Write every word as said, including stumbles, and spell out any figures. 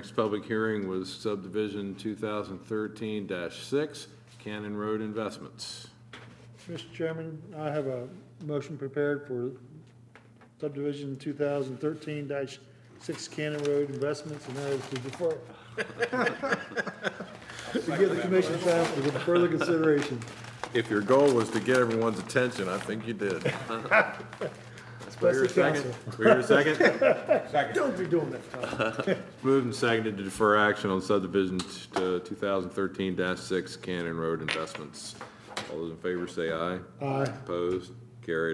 next public hearing was subdivision two thousand thirteen dash six, Cannon Road Investments. Mister Chairman, I have a motion prepared for subdivision two thousand thirteen dash six Cannon Road Investments, and that is to defer. To give the commission time for further consideration. If your goal was to get everyone's attention, I think you did. Especially council. We hear a second? Don't be doing that, Tom. Moved and seconded to defer action on subdivision two thousand thirteen dash six Cannon Road Investments. All those in favor say aye. Aye. Opposed? Carried.